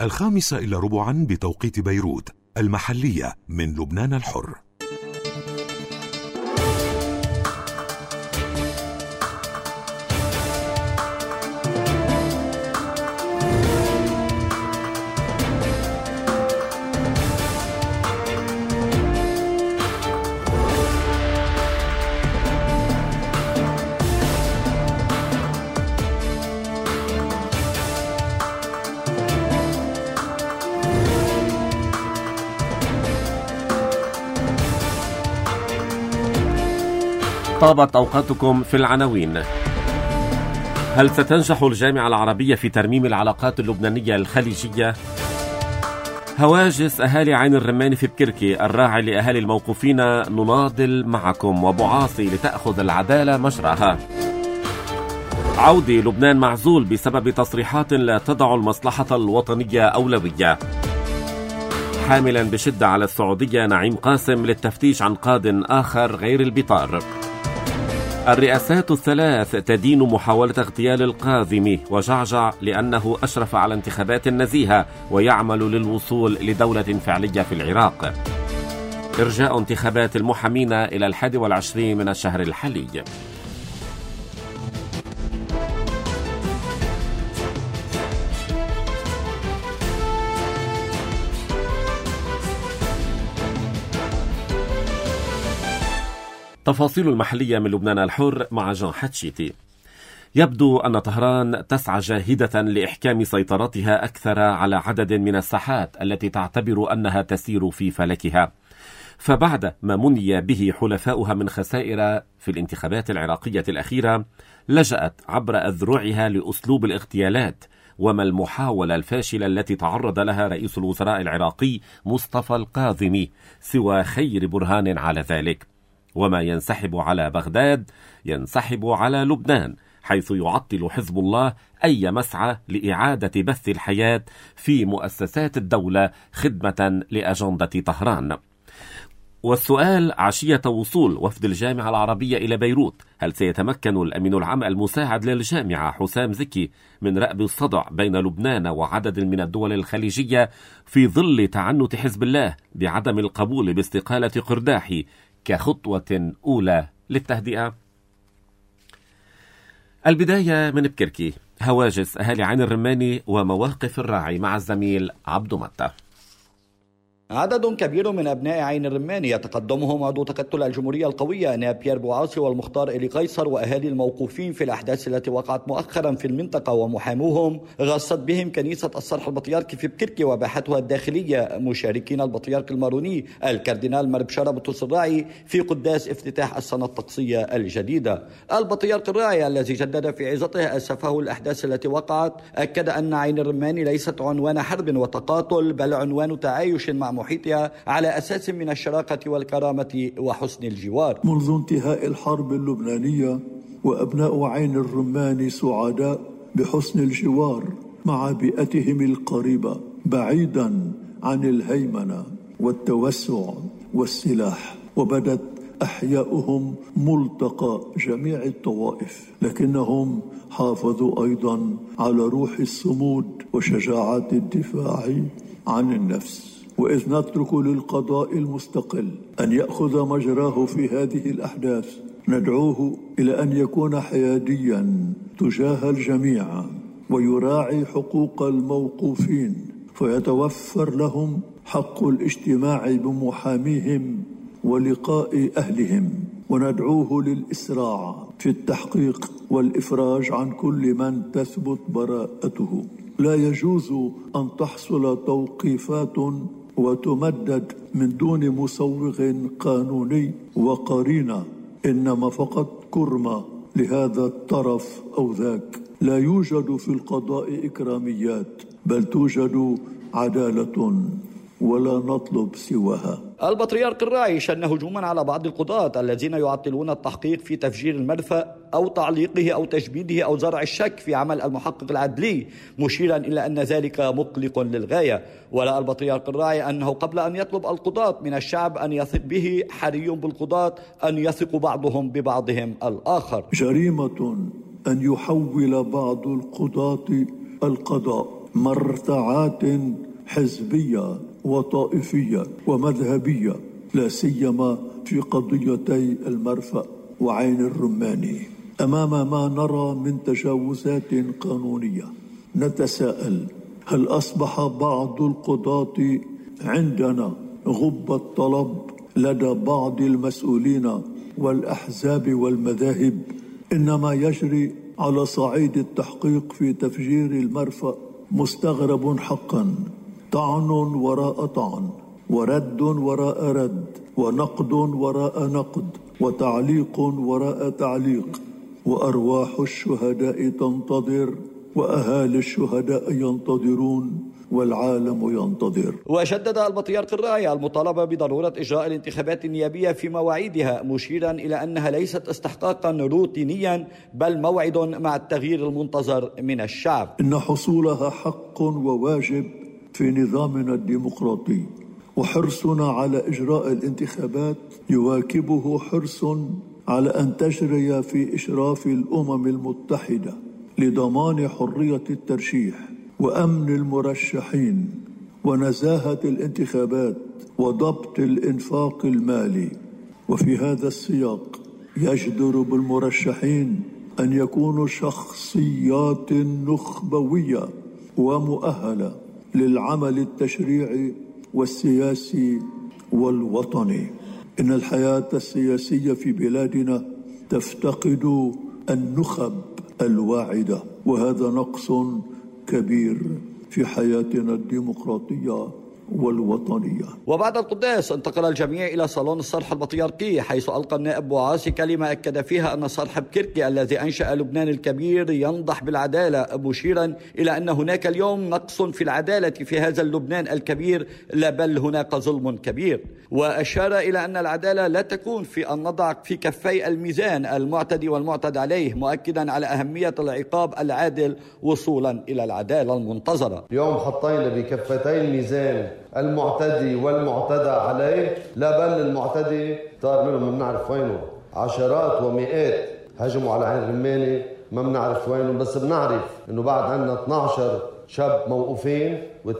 5:15 بتوقيت بيروت المحلية من لبنان الحر. طابت أوقاتكم في العناوين. هل ستنجح الجامعة العربية في ترميم العلاقات اللبنانية الخليجية؟ هواجس أهالي عين الرمان في بكركي، الراعي لأهالي الموقوفين نناضل معكم، وبعاصي لتأخذ العدالة مجراها. عودي لبنان معزول بسبب تصريحات لا تضع المصلحة الوطنية أولوية. حاملا بشدة على السعودية نعيم قاسم للتفتيش عن قاد آخر غير البطار. الرئاسات الثلاث تدين محاولة اغتيال القاذمي، وجعجع لأنه أشرف على انتخابات نزيهة ويعمل للوصول لدولة فعلية في العراق. إرجاء انتخابات المحامين إلى 21 من الشهر الحالي. تفاصيل المحلية من لبنان الحر مع جان حتشيتي. يبدو أن طهران تسعى جاهدة لإحكام سيطرتها أكثر على عدد من الساحات التي تعتبر أنها تسير في فلكها، فبعد ما مني به حلفاؤها من خسائر في الانتخابات العراقية الأخيرة، لجأت عبر أذرعها لأسلوب الاغتيالات، وما المحاولة الفاشلة التي تعرض لها رئيس الوزراء العراقي مصطفى القاذمي سوى خير برهان على ذلك. وما ينسحب على بغداد ينسحب على لبنان، حيث يعطل حزب الله أي مسعى لإعادة بث الحياة في مؤسسات الدولة خدمة لأجندة طهران. والسؤال عشية وصول وفد الجامعة العربية إلى بيروت، هل سيتمكن الأمين العام المساعد للجامعة حسام زكي من رأب الصدع بين لبنان وعدد من الدول الخليجية في ظل تعنت حزب الله بعدم القبول باستقالة قرداحي كخطوة أولى للتهدئة؟ البداية من بكركي، هواجس أهالي عين الرماني ومواقف الراعي مع الزميل عبدو متى. عدد كبير من أبناء عين الرمان يتقدمهم عضو تكتل الجمهورية القوية نائب بيير بوعاصي والمختار إلي قيصر وأهالي الموقوفين في الأحداث التي وقعت مؤخرا في المنطقة، ومحاموهم غصت بهم كنيسة الصرح البطياركي في بكركي وباحتها الداخلية، مشاركين البطيارك الماروني الكاردينال مربشارة بطرس الراعي في قداس افتتاح السنة الطقسية الجديدة. البطيارك الراعي الذي جدد في عظته أسفه الأحداث التي وقعت، أكد أن عين الرمان ليست عنوان حرب وتقاتل، بل عنوان تعايش مع محيطها على أساس من الشراكة والكرامة وحسن الجوار. منذ انتهاء الحرب اللبنانية وأبناء عين الرمان سعداء بحسن الجوار مع بيئتهم القريبة، بعيدا عن الهيمنة والتوسع والسلاح، وبدت أحياؤهم ملتقى جميع الطوائف، لكنهم حافظوا أيضا على روح الصمود وشجاعة الدفاع عن النفس. وإذ نترك للقضاء المستقل أن يأخذ مجراه في هذه الأحداث، ندعوه إلى أن يكون حياديا تجاه الجميع ويراعي حقوق الموقوفين، فيتوفر لهم حق الاجتماع بمحاميهم ولقاء أهلهم، وندعوه للإسراع في التحقيق والإفراج عن كل من تثبت براءته. لا يجوز أن تحصل توقيفات وتمدد من دون مسوغ قانوني وقرينة، إنما فقط كرمة لهذا الطرف أو ذاك. لا يوجد في القضاء إكراميات، بل توجد عدالة ولا نطلب سواها. البطريرك الراعي شن هجوما على بعض القضاة الذين يعطلون التحقيق في تفجير المرفأ أو تعليقه أو تجميده أو زرع الشك في عمل المحقق العدلي، مشيرا إلى أن ذلك مقلق للغاية. ولا البطريرك الراعي أنه قبل أن يطلب القضاة من الشعب أن يثق به، حري بالقضاة أن يثق بعضهم ببعضهم الآخر. جريمة أن يحول بعض القضاة القضاء مرتعات حزبية وطائفية ومذهبية، لا سيما في قضيتي المرفأ وعين الرماني. أمام ما نرى من تجاوزات قانونية نتساءل: هل أصبح بعض القضاة عندنا غب الطلب لدى بعض المسؤولين والأحزاب والمذاهب؟ إن ما يجري على صعيد التحقيق في تفجير المرفأ مستغرب حقا، طعن وراء طعن، ورد وراء رد، ونقد وراء نقد، وتعليق وراء تعليق، وأرواح الشهداء تنتظر، وأهالي الشهداء ينتظرون، والعالم ينتظر. وشدد البطريرك الراعي المطالبة بضرورة إجراء الانتخابات النيابية في مواعيدها، مشيرا إلى أنها ليست استحقاقا روتينيا بل موعد مع التغيير المنتظر من الشعب. إن حصولها حق وواجب في نظامنا الديمقراطي، وحرصنا على إجراء الانتخابات يواكبه حرص على أن تجري في إشراف الأمم المتحدة لضمان حرية الترشيح وأمن المرشحين ونزاهة الانتخابات وضبط الإنفاق المالي. وفي هذا السياق يجدر بالمرشحين أن يكونوا شخصيات نخبوية ومؤهلة للعمل التشريعي والسياسي والوطني. إن الحياة السياسية في بلادنا تفتقد النخب الواعدة، وهذا نقص كبير في حياتنا الديمقراطية والوطنية. وبعد القداس انتقل الجميع إلى صالون الصرح البطريركي، حيث ألقى النائب بوعاصي كلمة أكد فيها أن صرح بكركي الذي أنشأ لبنان الكبير ينضح بالعدالة، مشيرا إلى أن هناك اليوم نقص في العدالة في هذا اللبنان الكبير، لا بل هناك ظلم كبير. وأشار إلى أن العدالة لا تكون في أن نضع في كفي الميزان المعتدي والمعتد عليه، مؤكدا على أهمية العقاب العادل وصولا إلى العدالة المنتظرة. اليوم حطينا بكفتي الميزان المعتدي والمعتدى عليه، لا بل المعتدي صار منهم ما بنعرف وينه، عشرات ومئات هجموا على عين الرماني ما بنعرف وينهم، بس بنعرف انه بعد عندنا 12 شاب موقوفين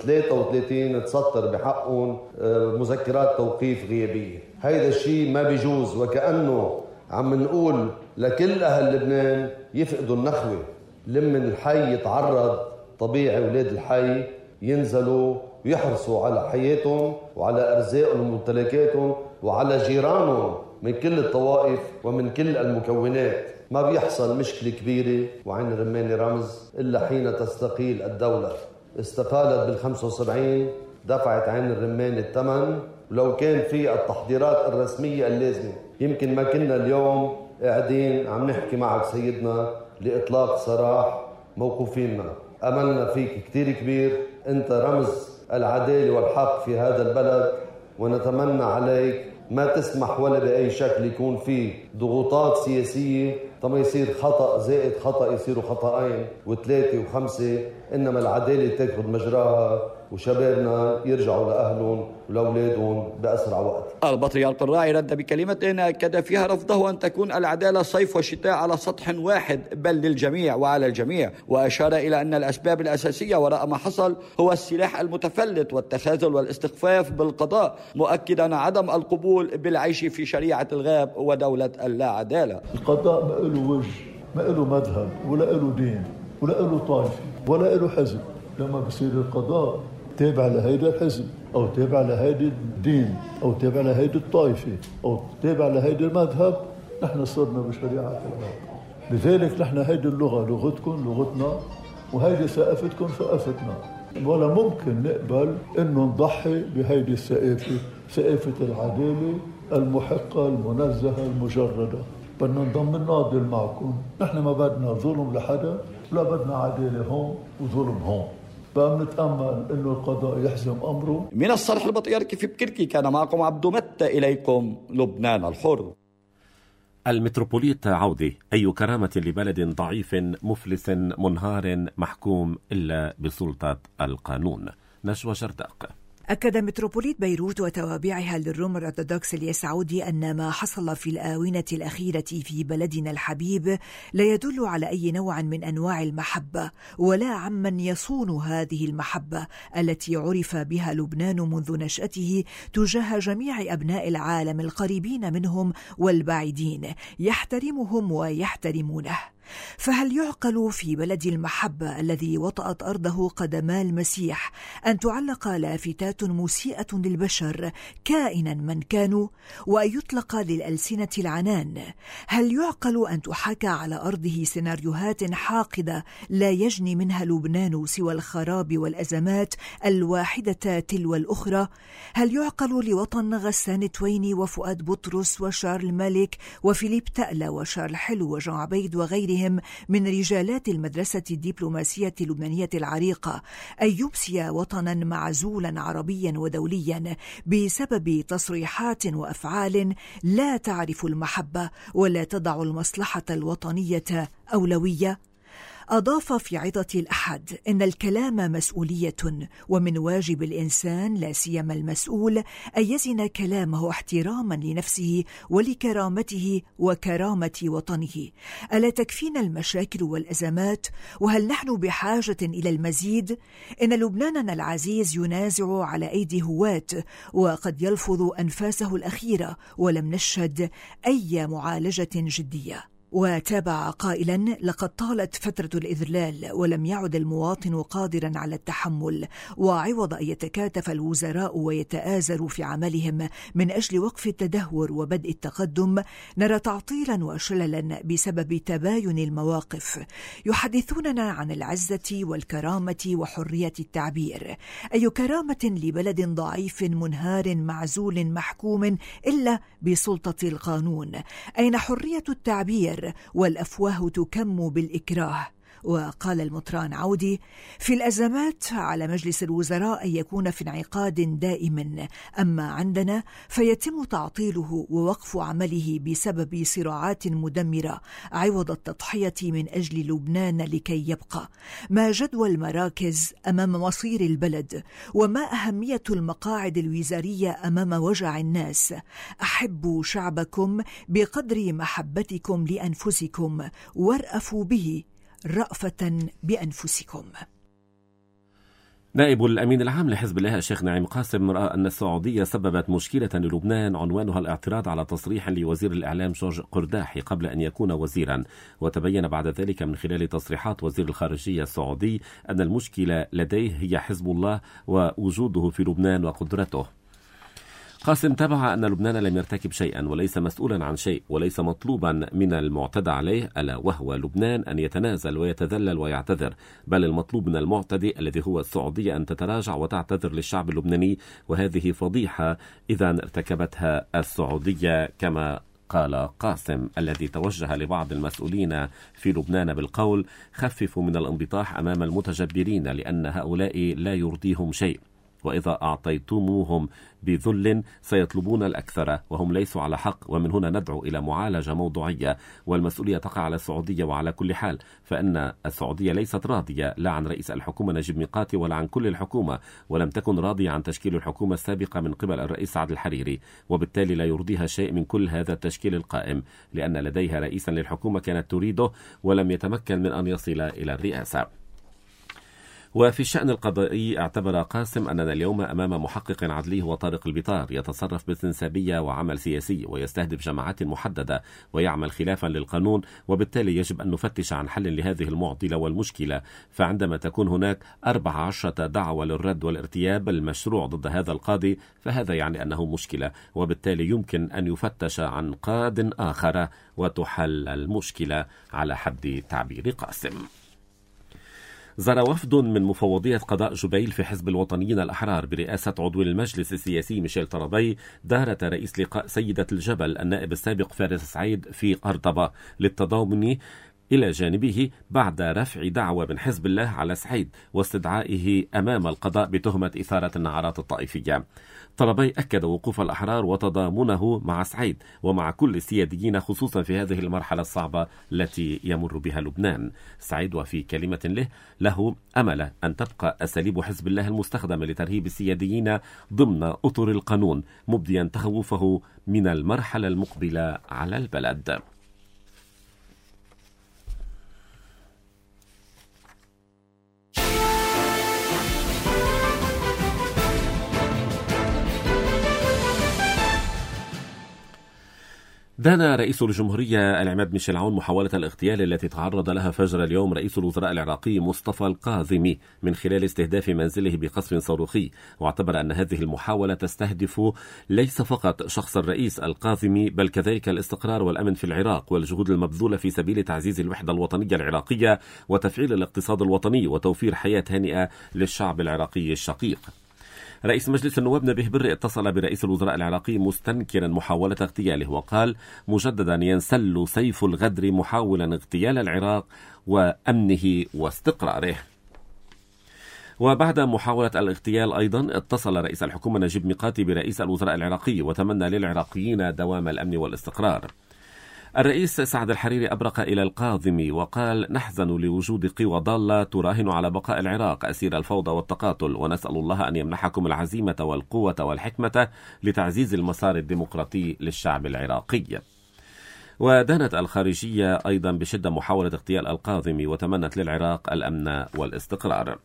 و33 تسطر بحقهم مذكرات توقيف غيابية. هيدا الشيء ما بيجوز، وكأنه عم نقول لكل أهل لبنان يفقدوا النخوة. لمن الحي يتعرض طبيعي أولاد الحي ينزلوا ويحرصوا على حياتهم وعلى أرزاقهم وممتلكاتهم وعلى جيرانهم من كل الطوائف ومن كل المكونات. ما بيحصل مشكلة كبيرة وعين الرماني رمز إلا حين تستقيل الدولة. استقالت بال75، دفعت عين الرماني الثمن، ولو كان في التحضيرات الرسمية اللازمة يمكن ما كنا اليوم قاعدين عم نحكي معك سيدنا لإطلاق سراح موقوفيننا. أملنا فيك كتير كبير، أنت رمز العدالة والحق في هذا البلد، ونتمنى عليك ما تسمح ولا بأي شكل يكون فيه ضغوطات سياسية طما يصير خطأ زائد خطأ يصيروا خطأين وثلاثة وخمسة، إنما العدالة تاخذ مجراها وشبابنا يرجعوا لأهلهم ولأولادهم بأسرع وقت. البطريرك الراعي رد بكلمة أكد فيها رفضه أن تكون العدالة صيف وشتاء على سطح واحد بل للجميع وعلى الجميع، وأشار إلى أن الأسباب الأساسية وراء ما حصل هو السلاح المتفلت والتخاذل والاستخفاف بالقضاء، مؤكدا عدم القبول بالعيش في شريعة الغاب ودولة اللا عدالة. القضاء ما له وجه، ما له مذهب، ولا له دين، ولا له طائفة، ولا له حزب. لما بصير القضاء تابع لهيدا الحزب أو تابع لهيدا الدين أو تابع لهيدا الطائفة أو تابع لهيدا المذهب، نحن صرنا بشريعة الغاب. لذلك نحن هيدي اللغة لغتكم لغتنا، وهيدي ثقافتكم ثقافتنا، ولا ممكن نقبل إنه نضحي بهيدي الثقافة، ثقافة العدالة المحقة المنزهة المجردة. بدنا نضم الناضل معكم، نحن ما بدنا ظلم لحدا ولا بدنا عدالة هون وظلم هون. فنتأمل إنه القضاء يحزم أمره. من الصرح البطريركي في بكركي كان معكم عبدو متى، إليكم لبنان الحر. المتروبوليت عودة: أي كرامة لبلد ضعيف مفلس منهار محكوم إلا بسلطة القانون. نشوى شرتاق. أكد متروبوليت بيروت وتوابعها للروم الأرثوذكس اليسعودي أن ما حصل في الآونة الأخيرة في بلدنا الحبيب لا يدل على أي نوع من أنواع المحبة ولا عمن يصون هذه المحبة التي عرف بها لبنان منذ نشأته تجاه جميع أبناء العالم القريبين منهم والبعيدين، يحترمهم ويحترمونه. فهل يعقل في بلد المحبة الذي وطأت أرضه قدما المسيح أن تعلق لافتات مسيئة للبشر كائنا من كانوا وأن يطلق للألسنة العنان؟ هل يعقل أن تحاكى على أرضه سيناريوهات حاقدة لا يجني منها لبنان سوى الخراب والأزمات الواحدة تلو الأخرى؟ هل يعقل لوطن غسان تويني وفؤاد بطرس وشارل مالك وفيليب تألا وشارل حلو وجان عبيد وغيرهم من رجالات المدرسة الدبلوماسية اللبنانية العريقة أن يمسي وطنا معزولا عربيا ودوليا بسبب تصريحات وأفعال لا تعرف المحبة ولا تضع المصلحة الوطنية أولوية؟ أضاف في عظة الأحد إن الكلام مسؤولية، ومن واجب الإنسان لا سيما المسؤول أن يزن كلامه احتراما لنفسه ولكرامته وكرامة وطنه. ألا تكفينا المشاكل والأزمات؟ وهل نحن بحاجة إلى المزيد؟ إن لبناننا العزيز ينازع على أيدي هواة وقد يلفظ أنفاسه الأخيرة ولم نشهد أي معالجة جدية. وتابع قائلا: لقد طالت فترة الإذلال ولم يعد المواطن قادرا على التحمل، وعوض أن يتكاتف الوزراء ويتآزروا في عملهم من أجل وقف التدهور وبدء التقدم، نرى تعطيلا وشللا بسبب تباين المواقف. يحدثوننا عن العزة والكرامة وحرية التعبير. أي كرامة لبلد ضعيف منهار معزول محكوم إلا بسلطة القانون؟ أين حرية التعبير والأفواه تكم بالإكراه؟ وقال المطران عودي: في الأزمات على مجلس الوزراء أن يكون في انعقاد دائم، أما عندنا فيتم تعطيله ووقف عمله بسبب صراعات مدمرة عوض التضحية من أجل لبنان لكي يبقى. ما جدوى المراكز أمام مصير البلد؟ وما أهمية المقاعد الوزارية أمام وجع الناس؟ أحبوا شعبكم بقدر محبتكم لأنفسكم، وارأفوا به رأفة بأنفسكم. نائب الأمين العام لحزب الله الشيخ نعيم قاسم رأى أن السعودية سببت مشكلة للبنان عنوانها الاعتراض على تصريح لوزير الإعلام جورج قرداحي قبل أن يكون وزيرا، وتبين بعد ذلك من خلال تصريحات وزير الخارجية السعودي أن المشكلة لديه هي حزب الله ووجوده في لبنان وقدرته. قاسم تبع أن لبنان لم يرتكب شيئا وليس مسؤولا عن شيء وليس مطلوبا من المعتدى عليه، ألا وهو لبنان، أن يتنازل ويتذلل ويعتذر، بل المطلوب من المعتدي الذي هو السعودية أن تتراجع وتعتذر للشعب اللبناني، وهذه فضيحة إذا ارتكبتها السعودية كما قال قاسم، الذي توجه لبعض المسؤولين في لبنان بالقول: خففوا من الانبطاح أمام المتجبرين لأن هؤلاء لا يرضيهم شيء، وإذا أعطيتموهم بذل سيطلبون الأكثر وهم ليسوا على حق. ومن هنا ندعو إلى معالجة موضوعية، والمسؤولية تقع على السعودية وعلى كل حال، فإن السعودية ليست راضية لا عن رئيس الحكومة نجيب ميقاتي ولا عن كل الحكومة، ولم تكن راضية عن تشكيل الحكومة السابقة من قبل الرئيس سعد الحريري، وبالتالي لا يرضيها شيء من كل هذا التشكيل القائم، لأن لديها رئيسا للحكومة كانت تريده ولم يتمكن من أن يصل إلى الرئاسة. وفي الشأن القضائي اعتبر قاسم أننا اليوم أمام محقق عدلي هو طارق البطار يتصرف باستنسابية وعمل سياسي ويستهدف جماعات محددة ويعمل خلافا للقانون، وبالتالي يجب أن نفتش عن حل لهذه المعضلة والمشكلة. فعندما تكون هناك 14 دعوة للرد والارتياب المشروع ضد هذا القاضي، فهذا يعني أنه مشكلة، وبالتالي يمكن أن يفتش عن قاض آخر وتحل المشكلة على حد تعبير قاسم. زار وفد من مفوضية قضاء جبيل في حزب الوطنيين الأحرار برئاسة عضو المجلس السياسي ميشيل طرابي دارة رئيس لقاء سيدة الجبل النائب السابق فارس سعيد في قرطبة للتضامن إلى جانبه بعد رفع دعوى من حزب الله على سعيد واستدعائه أمام القضاء بتهمة إثارة النعرات الطائفية. طلبي أكد وقوف الأحرار وتضامنه مع سعيد ومع كل السياديين خصوصا في هذه المرحلة الصعبة التي يمر بها لبنان. سعيد وفي كلمة له أمل أن تبقى أساليب حزب الله المستخدمة لترهيب السياديين ضمن أطر القانون، مبديا تخوفه من المرحلة المقبلة على البلد. دان رئيس الجمهورية العماد ميشيل عون محاولة الاغتيال التي تعرض لها فجر اليوم رئيس الوزراء العراقي مصطفى القاضمي من خلال استهداف منزله بقصف صاروخي، واعتبر أن هذه المحاولة تستهدف ليس فقط شخص الرئيس القاضمي بل كذلك الاستقرار والأمن في العراق والجهود المبذولة في سبيل تعزيز الوحدة الوطنية العراقية وتفعيل الاقتصاد الوطني وتوفير حياة هانئة للشعب العراقي الشقيق. رئيس مجلس النواب نبيه بري اتصل برئيس الوزراء العراقي مستنكرا محاولة اغتياله، وقال مجددا ينسل سيف الغدر محاولا اغتيال العراق وأمنه واستقراره. وبعد محاولة الاغتيال أيضا اتصل رئيس الحكومة نجيب ميقاتي برئيس الوزراء العراقي وتمنى للعراقيين دوام الأمن والاستقرار. الرئيس سعد الحريري أبرق إلى القاضمي وقال نحزن لوجود قوى ضالة تراهن على بقاء العراق أسير الفوضى والتقاتل، ونسأل الله أن يمنحكم العزيمة والقوة والحكمة لتعزيز المسار الديمقراطي للشعب العراقي. ودانت الخارجية أيضا بشدة محاولة اغتيال القاضمي وتمنت للعراق الأمن والاستقرار.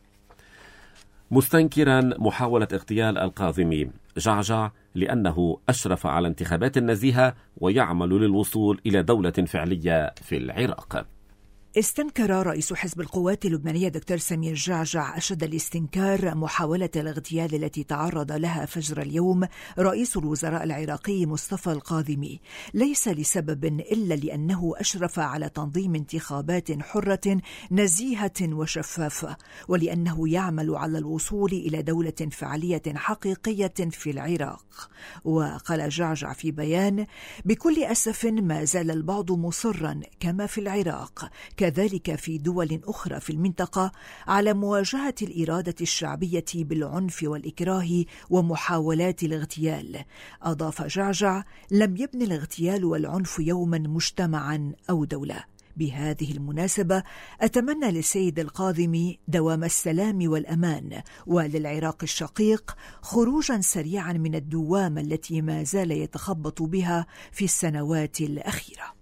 مستنكرا محاولة اغتيال القاضمي جعجع لأنه أشرف على انتخابات نزيهة ويعمل للوصول إلى دولة فعلية في العراق. استنكر رئيس حزب القوات اللبنانية دكتور سمير جعجع أشد الاستنكار محاولة الاغتيال التي تعرض لها فجر اليوم رئيس الوزراء العراقي مصطفى القاضمي، ليس لسبب إلا لأنه أشرف على تنظيم انتخابات حرة نزيهة وشفافة، ولأنه يعمل على الوصول إلى دولة فعلية حقيقية في العراق. وقال جعجع في بيان بكل أسف ما زال البعض مصرا كما في العراق كذلك في دول أخرى في المنطقة على مواجهة الإرادة الشعبية بالعنف والإكراه ومحاولات الاغتيال. أضاف جعجع لم يبني الاغتيال والعنف يوما مجتمعا أو دولة. بهذه المناسبة أتمنى للسيد القاضمي دوام السلام والأمان، وللعراق الشقيق خروجا سريعا من الدوامة التي ما زال يتخبط بها في السنوات الأخيرة.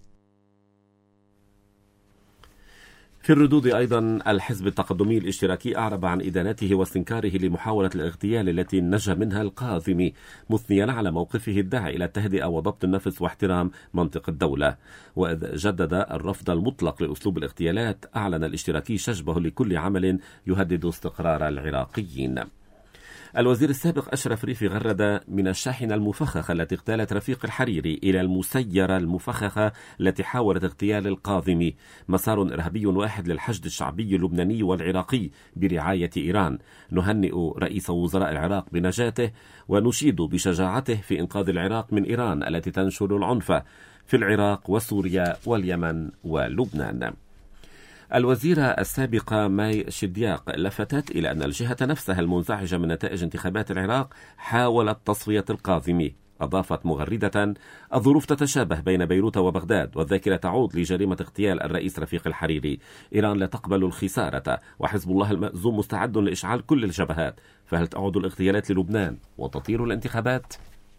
في الردود أيضا الحزب التقدمي الاشتراكي أعرب عن إدانته واستنكاره لمحاولة الاغتيال التي نجا منها القاضمي، مثنيا على موقفه الداعي إلى التهدئة وضبط النفس واحترام منطق الدولة. وإذ جدد الرفض المطلق لأسلوب الاغتيالات، أعلن الاشتراكي شجبه لكل عمل يهدد استقرار العراقيين. الوزير السابق أشرف ريفي غرد من الشاحنة المفخخة التي اغتالت رفيق الحريري إلى المسيرة المفخخة التي حاولت اغتيال القاضمي، مسار إرهابي واحد للحشد الشعبي اللبناني والعراقي برعاية إيران. نهنئ رئيس وزراء العراق بنجاته ونشيد بشجاعته في إنقاذ العراق من إيران التي تنشر العنف في العراق وسوريا واليمن ولبنان. الوزيرة السابقة ماي شدياق لفتت إلى أن الجهة نفسها المنزعجة من نتائج انتخابات العراق حاولت تصفية القاضمي. أضافت مغردة الظروف تتشابه بين بيروت وبغداد، والذاكرة تعود لجريمة اغتيال الرئيس رفيق الحريري. إيران لا تقبل الخسارة، وحزب الله المأزوم مستعد لإشعال كل الجبهات. فهل تعود الاغتيالات للبنان وتطير الانتخابات؟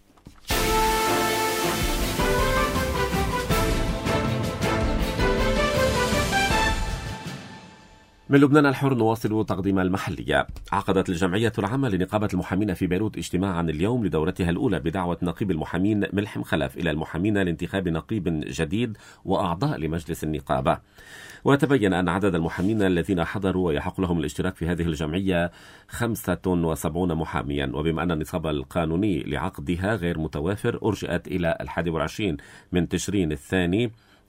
من لبنان الحر نواصل تقديم المحلية. عقدت الجمعية العامة لنقابة المحامين في بيروت اجتماعا اليوم لدورتها الأولى بدعوة نقيب المحامين ملحم خلف إلى المحامين لانتخاب نقيب جديد وأعضاء لمجلس النقابة. وتبين أن عدد المحامين الذين حضروا ويحق لهم الاشتراك في هذه الجمعية 75 محاميا، وبما أن النصاب القانوني لعقدها غير متوافر أرجئت إلى 21 من تشرين الثاني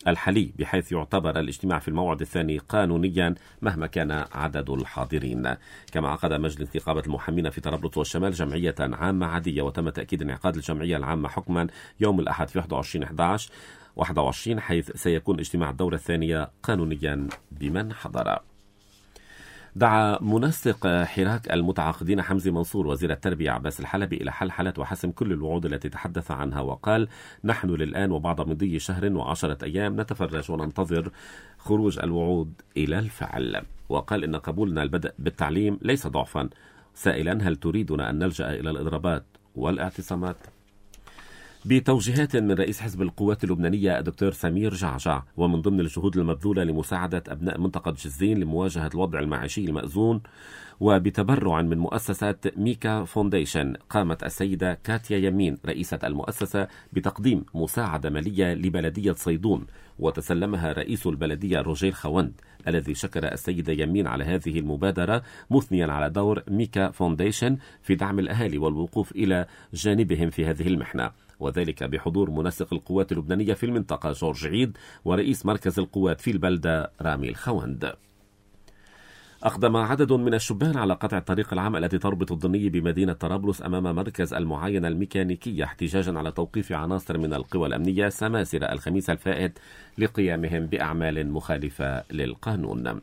الحالي، بحيث يعتبر الاجتماع في الموعد الثاني قانونيا مهما كان عدد الحاضرين. كما عقد مجلس نقابة المحامين في طرابلس والشمال جمعية عامة عادية، وتم تأكيد انعقاد الجمعية العامة حكما يوم الأحد في 21/11/21، حيث سيكون اجتماع الدورة الثانية قانونيا بمن حضر. دعا منسق حراك المتعاقدين حمزي منصور وزير التربية عباس الحلبي إلى حلحلة وحسم كل الوعود التي تحدث عنها، وقال: نحن للآن وبعد مضي شهر و10 أيام نتفرج وننتظر خروج الوعود إلى الفعل. وقال إن قبولنا البدء بالتعليم ليس ضعفا، سائلا: هل تريدنا أن نلجأ إلى الإضرابات والاعتصامات؟ بتوجيهات من رئيس حزب القوات اللبنانية الدكتور سمير جعجع، ومن ضمن الجهود المبذولة لمساعدة أبناء منطقة جزين لمواجهة الوضع المعيشي المأزون، وبتبرع من مؤسسة ميكا فونديشن، قامت السيدة كاتيا يمين رئيسة المؤسسة بتقديم مساعدة مالية لبلدية صيدون، وتسلمها رئيس البلدية روجير خوند، الذي شكر السيدة يمين على هذه المبادرة، مثنيا على دور ميكا فونديشن في دعم الأهالي والوقوف إلى جانبهم في هذه المحنة، وذلك بحضور منسق القوات اللبنانية في المنطقة جورج عيد ورئيس مركز القوات في البلدة رامي الخوند. أقدم عدد من الشبان على قطع الطريق العام التي تربط الضني بمدينة طرابلس أمام مركز المعاينة الميكانيكية، احتجاجا على توقيف عناصر من القوى الأمنية سماسرة الخميس الفائت لقيامهم بأعمال مخالفة للقانون.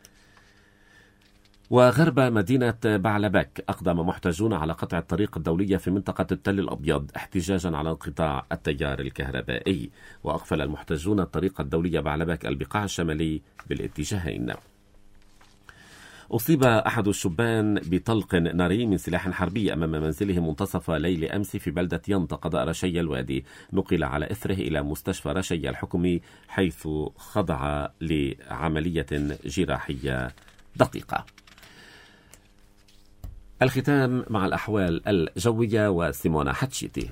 وغرب مدينة بعلبك أقدم محتجون على قطع الطريق الدولية في منطقة التل الأبيض احتجاجا على انقطاع التيار الكهربائي، وأقفل المحتجون الطريق الدولية بعلبك البقاع الشمالي بالاتجاهين. أصيب أحد الشبان بطلق ناري من سلاح حربي أمام منزله منتصف ليل أمس في بلدة ينطة قضاء رشي الوادي، نقل على إثره إلى مستشفى رشي الحكومي حيث خضع لعملية جراحية دقيقة. الختام مع الأحوال الجوية وسيمونا حتشيتي.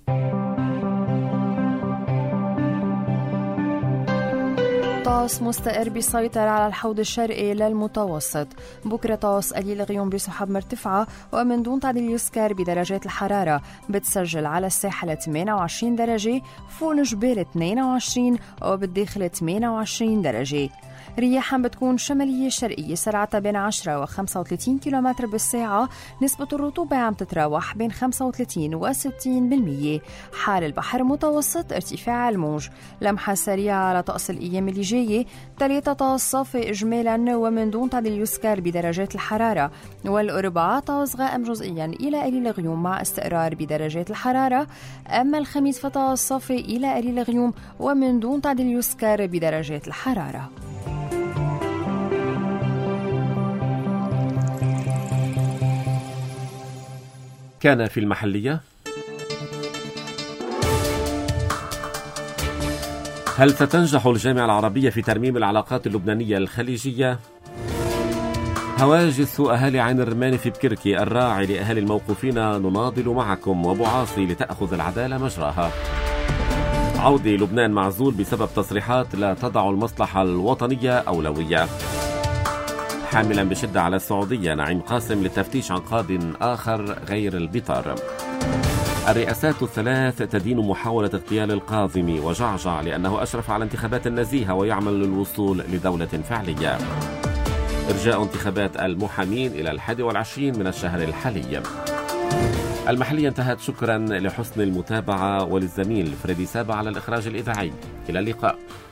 طقس مستقر بيسيطر على الحوض الشرقي للمتوسط. بكرة طقس قليل غيوم بسحب مرتفعة ومن دون تعديل يسكر بدرجات الحرارة، بتسجل على الساحل 28 درجة، فوق الجبال 22 وبالداخل 28 درجة. رياحا بتكون شمالية شرقية سرعتها بين 10 و35 كيلومتر بالساعة، نسبة الرطوبة عم تتراوح بين 35 و60%. حال البحر متوسط، ارتفاع الموج. لمحة سريعة على طقس الأيام اللي جاية: 3 طقس صافي إجمالا ومن دون تعديل يسكر بدرجات الحرارة، والأربعاء طقس غائم جزئيا إلى قليل غيوم مع استقرار بدرجات الحرارة، أما الخميس فطقس صافي إلى قليل غيوم ومن دون تعديل يسكر بدرجات الحرارة. كان في المحلية: هل ستنجح الجامعة العربية في ترميم العلاقات اللبنانية الخليجية؟ هواجس أهالي عين الرمان في بكركي: الراعي لأهالي الموقوفين نناضل معكم، وبعاصي لتأخذ العدالة مجراها. عودي لبنان معزول بسبب تصريحات لا تضع المصلحة الوطنية أولوية. حاملا بشدة على السعودية نعيم قاسم للتفتيش عن قاض آخر غير البطار. الرئاسات الثلاث تدين محاولة اغتيال القاضم، وجعجع لأنه أشرف على انتخابات نزيهة ويعمل للوصول لدولة فعلية. إرجاء انتخابات المحامين إلى 21 من الشهر الحالي. المحلية انتهت. شكرا لحسن المتابعة وللزميل فريدي سابا على الإخراج الإذاعي. إلى اللقاء.